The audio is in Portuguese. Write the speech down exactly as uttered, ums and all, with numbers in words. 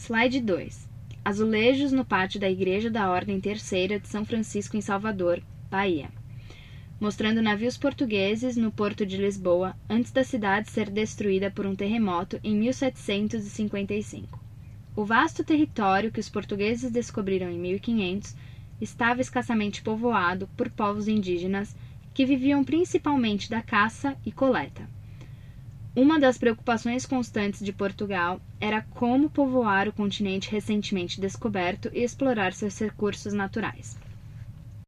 Slide dois. Azulejos no pátio da Igreja da Ordem Terceira de São Francisco em Salvador, Bahia, mostrando navios portugueses no porto de Lisboa antes da cidade ser destruída por um terremoto em mil setecentos e cinquenta e cinco. O vasto território que os portugueses descobriram em mil e quinhentos estava escassamente povoado por povos indígenas que viviam principalmente da caça e coleta. Uma das preocupações constantes de Portugal era como povoar o continente recentemente descoberto e explorar seus recursos naturais.